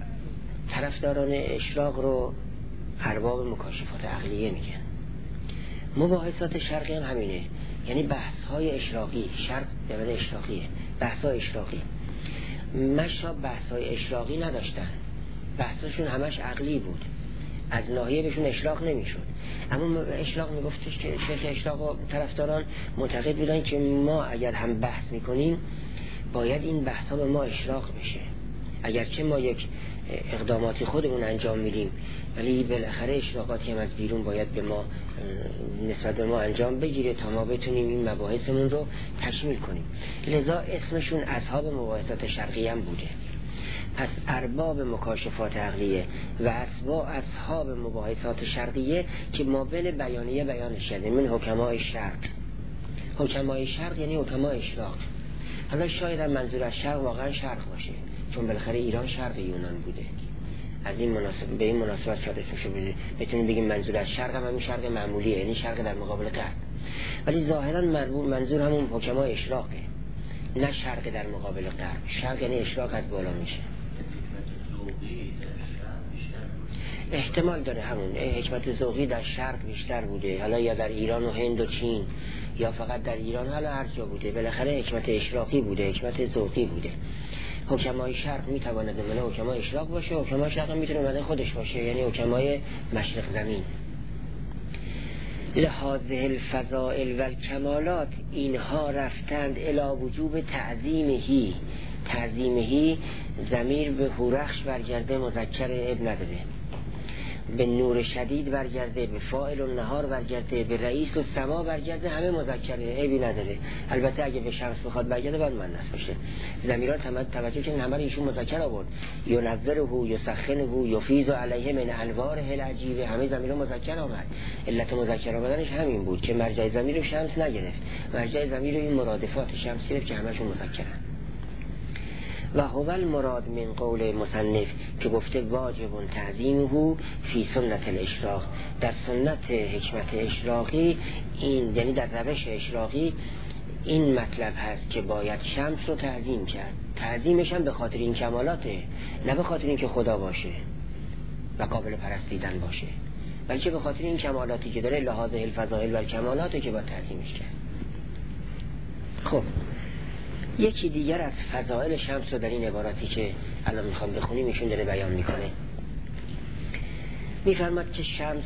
طرفداران اشراق رو ارباب مکاشفات عقلیه میگن. مباحثات شرقی هم همینه، یعنی بحث های اشراقی، شرق به معنی اشراقیه، بحث های اشراقی. مشرب بحث های اشراقی نداشتن، بحثشون همش عقلی بود، از ناحیه بهشون اشراق نمیشد. اما اشراق میگفتش که شیخ اشراق و طرفداران معتقد بودن که ما اگر هم بحث میکنیم باید این بحث ها به ما اشراق بشه، اگرچه ما یک اقداماتی خودمون انجام میدیم ولی بالاخره اشراقاتی هم از بیرون باید به ما نسبت به ما انجام بگیره تا ما بتونیم این مباحثمون رو تکمیل کنیم. لذا اسمشون اصحاب مباحثات شرقی هم بوده. پس ارباب مکاشفات عقلیه و اصحاب مباحثات شرقیه که ما بین بیانیه بیانش شده من حکمای شرق. حکمای شرق یعنی حکمای اشراق. حالا شاید هم منظور از شرق واقعا شرق باشه، چون بالاخره ایران شرق یونان بوده. از این مناسبت به این مناسبت شاید اسمشو بتونیم بگیم منظور از شرق هم همین شرق معمولیه، یعنی شرق در مقابل غرب، ولی ظاهرا منظور همون حکمای اشراقه، نه شرق در مقابل غرب. شرق یعنی اشراق از بالا میشه. احتمال داره همون حکمت ذوقی در شرق بیشتر بوده، حالا یا در ایران و هند و چین یا فقط در ایران، حالا هر جا بوده، بالاخره حکمت اشراقی بوده، حکمت ذوقی بوده. حکمای شرق میتواند بمانه حکمای اشراق باشه، حکمای شرق هم میتونه بمانه خودش باشه، یعنی حکمای مشرق زمین. لهذه الفضائل و الکمالات، اینها رفتند الی وجوب تعظیمهی. تعظیمهی ضمیر به هورخش برگرده، مذکر اب نداره، به نور شدید برگرده، به فاعل النهار برگرده، به رئیس السما برگرده، همه مذکره، عیبی نداره. البته اگه به شمس بخواد برگرده باید مؤنث باشه. ضمیرات توجه کنین همه ایشون مذکر آورد، ینوره یسخنه یفیض علیه من انواره العجیب، همه ضمیرها مذکر آمد. علت مذکر آمدنش همین بود که مرجع ضمیر رو شمس نگرفت، مرجع ضمیر رو این مرادفات شمس گرفت که همشون مذکرن. و هو المراد من قول مصنف که گفته واجب تعظیمه فی سنت الاشراق، در سنت حکمت اشراقی، این یعنی در روش اشراقی این مطلب هست که باید شمس رو تعظیم کرد. تعظیمش هم به خاطر این کمالاته، نه به خاطر این که خدا باشه و قابل پرستیدن باشه، بلکه به خاطر این کمالاتی که داره، لحاظ الفضائل و کمالاته که باید تعظیمش کرد. خب یکی دیگر از فضائل شمس رو در این عباراتی که الان میخوام بخونیم ایشون داره بیان میکنه. میفرماد که شمس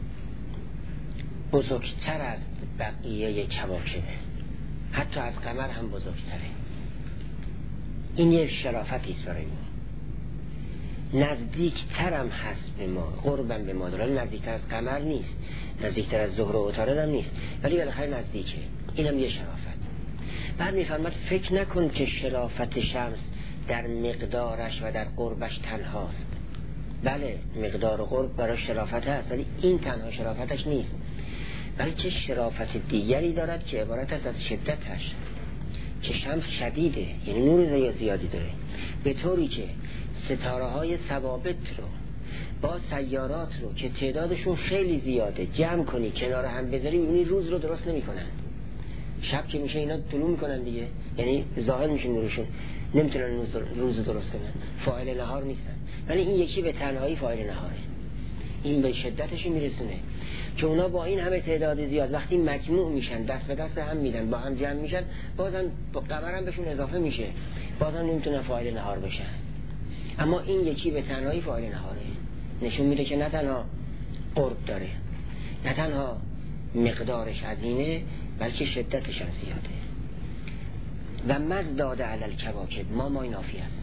بزرگتر از بقیه کواکبه، حتی از قمر هم بزرگتره. این یه شرافتی است برای ما. نزدیکتر هم هست به ما، قربم به ما داره، نزدیکتر از قمر نیست، نزدیکتر از زهره و عطارد هم نیست، ولی بالاخره نزدیکه. اینم یه شرافت. بعد میفرماد فکر نکن که شرافت شمس در مقدارش و در قربش تنهاست. بله مقدار و قرب برای شرافت هست، ولی این تنها شرافتش نیست، بلکه شرافت دیگری دارد که عبارت است از شدتش، که شمس شدیده، یعنی نور زیادی داره، به طوری که ستاره های ثوابت رو با سیارات رو که تعدادشون خیلی زیاده جمع کنی کنار هم بذاری، میبینی روز رو درست نمی کنن. شب که میشه اینا طلوع میکنن دیگه، یعنی ظاهر میشه نورشون، نمیتونن روز درست کنن، فاعل نهار نیستن. ولی این یکی به تنهایی فاعل نهاره، این به شدتش میرسونه که اونا با این همه تعداد زیاد وقتی مجموع میشن، دست به دست هم میدن، با هم جمع میشن، بازم با قمر هم بهشون اضافه میشه، بازم نمیتونن فاعل نهار بشن. اما این یکی به تنهایی فاعل نهاره، نشون میده که نه تنها قرب داره، نه تنها مقدارش عظیمه، بلکه شدتش هم زیاده. و مزداد علی الکواکب، مای نافی است.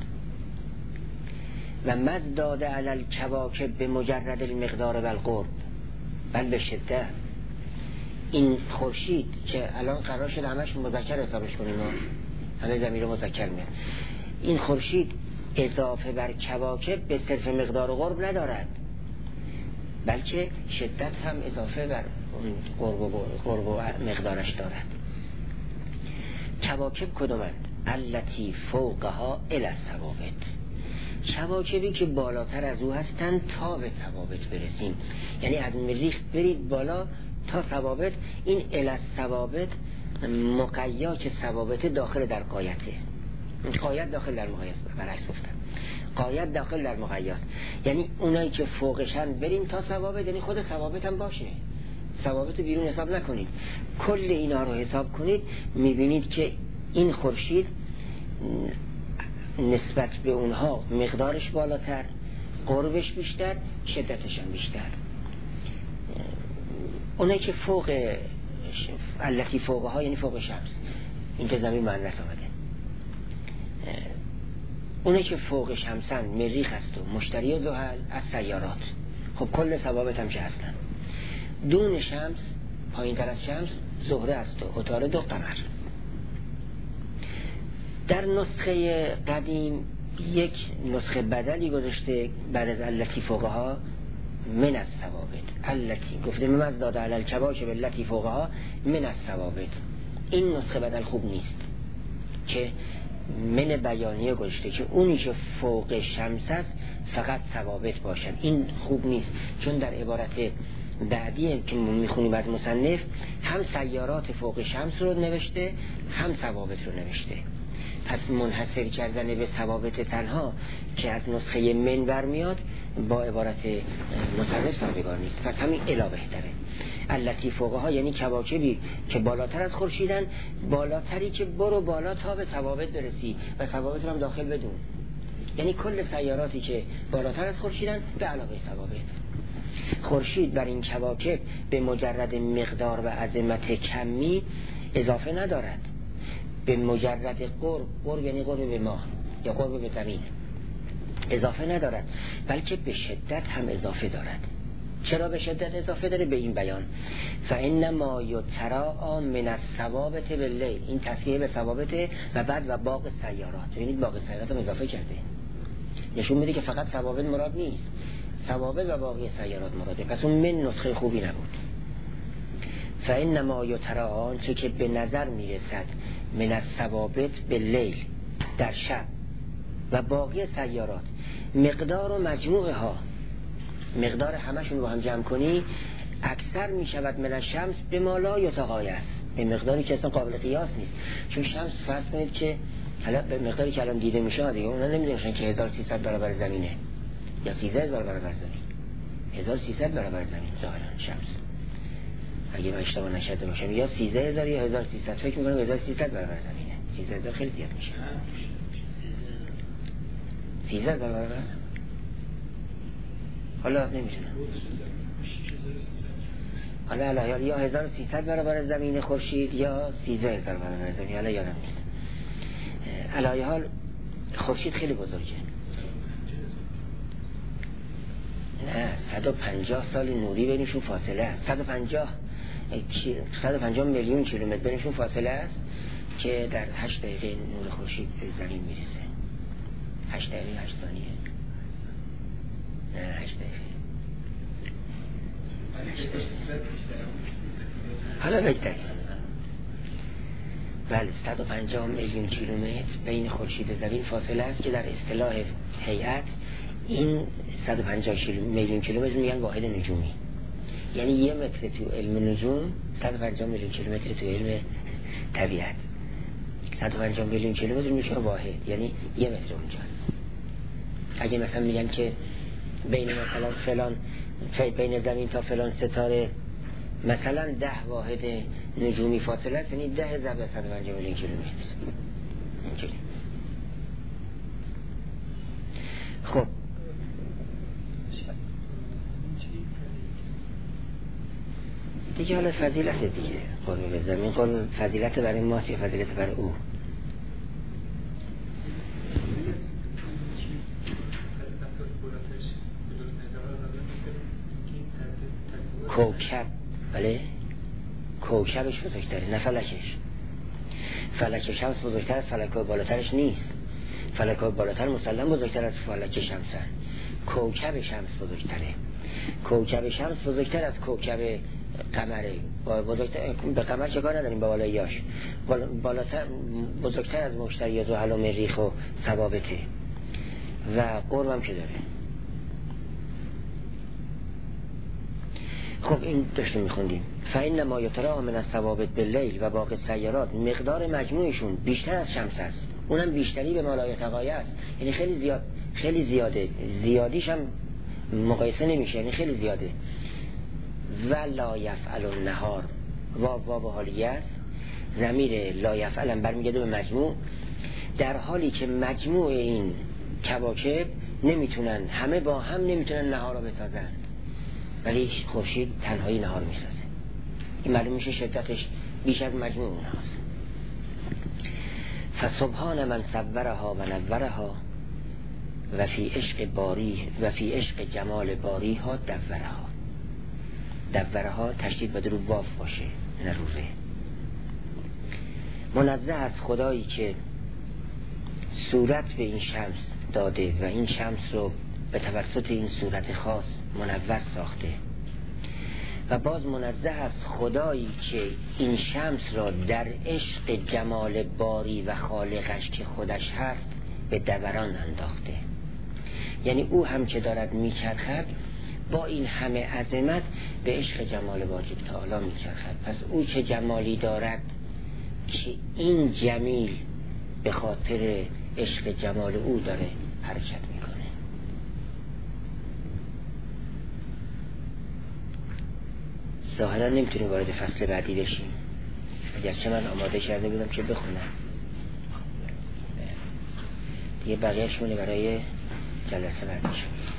و مزداد علی الکواکب به مجرد المقدار و القرب، بل به شدت. این خورشید که الان قرار شد همش مذکر حسابش کنیم، همه ضمیر مذکر میاد، این خورشید اضافه بر کواکب به صرف مقدار و قرب ندارد، بلکه شدت هم اضافه بر قرب و مقدارش دارد. کواکب کدومند؟ التی فوقها الی الثوابت، کواکبی که بالاتر از او هستند تا به ثوابت برسیم، یعنی از مریخ برید بالا تا ثوابت. این الی الثوابت مقیا که ثوابت داخل در قایته، قایت داخل در مقایت، برعکس گفتن قاید داخل در مقید، یعنی اونایی که فوقشن بریم تا ثوابت، یعنی خود ثوابت هم باشه، ثوابت بیرون حساب نکنید، کل اینا رو حساب کنید، میبینید که این خورشید نسبت به اونها مقدارش بالاتر، قربش بیشتر، شدتش هم بیشتر. اونایی که فوق التی فوقها یعنی فوق شمس، این که زمین مؤنث آمده، اونایی که فوق شمسن مریخ است و مشتری و زحل از سیارات. خب کل ثوابت هم چه هستن؟ دون شمس پایین تر از شمس زهره است و عطارد و قمر. در نسخه قدیم یک نسخه بدلی گذاشته بعد از التی فوقها من از ثوابت، التی گفته ممز داده علی الکواکب التی فوقها من از ثوابت. این نسخه بدل خوب نیست که من بیانیه گذاشته که اونی که فوق شمس است فقط ثوابت باشد. این خوب نیست، چون در عبارت بعدی که میخونیم از مصنف هم سیارات فوق شمس رو نوشته هم ثوابت رو نوشته. پس منحصر کردن به ثوابت تنها که از نسخه من برمیاد با عبارت مصنف سازگار نیست. پس همین الا بهتره. التی فوقها یعنی کواکبی که بالاتر از خورشیدن، بالاتری که برو بالا تا به ثوابت برسی و ثوابت رو هم داخل بدون، یعنی کل سیاراتی که بالاتر از خورشیدن به علاوه ثوابت. خورشید بر این کواکب به مجرد مقدار و عظمت کمی اضافه ندارد، به مجرد قرب یعنی قرب به ماه یا قرب به زمین اضافه ندارد، بلکه به شدت هم اضافه دارد. چرا به شدت اضافه داره؟ به این بیان فانما یتراء من الثوابت باللیل، این تصحیح به ثوابت و بعد و باقی سیارات. ببینید باقی سیارات هم اضافه کرده، نشون میده که فقط ثوابت مراد نیست، ثوابت و باقی سیارات مراده. پس اون من نسخه خوبی نبود. فانما یتراء آنچه که به نظر میرسد من الثوابت باللیل در شب و باقی سیارات، مقدار و مجموعه ها، مقدار همشون رو هم جمع کنی اکثر می شود من الشمس به ما لا یتقایس، به مقداری که اصلا قابل قیاس نیست. چون شمس فرض کنید که حالا به مقداری که الان دیده میشه دیگه اونا نمیدونن که 1300 برابر زمینه یا 13000 برابر زمین، 1300 برابر زمین ظاهرا شمس، اگه من اشتباه نشده باشم یا 13000 یا 1300، فکر می‌کنم 1300 برابر زمینه. 13000 خیلی زیاد میشه. 1300 برابر، حالا نمیدونم، حالا یا 1300 برابر زمین خورشید یا 13000 برابر زمین، حالا یادم نیست. علی حال خورشید خیلی بزرگه، نه 150 سال نوری بینشون فاصله است، 150 میلیون کیلومتر بینشون فاصله است که در 8 دقیقه نور خورشید به زمین میرسه. 8 دقیقه 8 ثانیه، نه 8 دقیقه. حالا بگذاریم. بله 150 میلیون کیلومتر بین خورشید و زمین فاصله است که در اصطلاح هیئت این 150 میلیون کیلومتر میگن واحد نجومی، یعنی 1 متر تو علم نجوم 150 میلیون کیلومتر تو علم طبیعت. 150 میلیون کیلومتر میشه واحد، یعنی 1 متر اونجاست. اگه مثلا میگن که بین مثلا فلان بین زمین تا فلان ستاره مثلا 10 واحد نجومی فاصله است، یعنی 10 ضرب 150 میلیون کیلومتر. اینجوری. خب دیگه حالا فضیلت دیگه، قرب به زمین، قرب فضیلت برای ماست یا فضیلت برای او؟ کوکب، بله کوکبش بزرگتره نه فلکش. فلک شمس بزرگتر از فلک‌های بالاترش نیست، فلک‌های بالاتر مسلم بزرگتر از فلک شمسن. کوکب شمس بزرگتره، کوکب شمس بزرگتر از کوکب قمره، بزرگتر به قمر چه کار نداریم، به بالاییاش بالاتر، بزرگتر از مشتری و زحل و مریخ و ثوابته و قرب هم که داره. خب این داشتیم میخوندیم فإنما یتراء من الثوابت باللیل و باقی سیارات مقدار مجموعشون بیشتر از شمس است، اونم بیشتری به ما لا یتقایس است، یعنی خیلی زیاد خیلی زیاده، زیادیش هم مقایسه نمیشه، یعنی خیلی زیاده. و لا یفعل النهار، واو حالیه است، ضمیر لا یفعل هم برمیگرده به مجموع، در حالی که مجموع این کواکب نمیتونن، همه با هم نمیتونن نهار را بسازن، ولی خورشید تنهایی نهار میسازه. این معلوم میشه شدتش بیش از مجموع اونهاست. فسبحان من صورها و نورها و فی عشق باری و فی عشق جمال باری ها دورها. دورها تشدید باید رو واف باشه نه رو ره. منزه از خدایی که صورت به این شمس داده و این شمس رو به توسط این صورت خاص منور ساخته، و باز منزه از خدایی که این شمس را در عشق جمال باری و خالقش که خودش هست به دوران انداخته. یعنی او هم که دارد میچرخد با این همه عظمت به عشق جمال باری تعالی میچرخد. پس او که جمالی دارد که این جمیل به خاطر عشق جمال او داره حرکت میکنه. ظاهرا نمیتونیم وارد فصل بعدی بشیم، اگرچه من آماده کرده بودم که بخونم دیگه، بقیه‌اش مونه برای جلسه بعدی.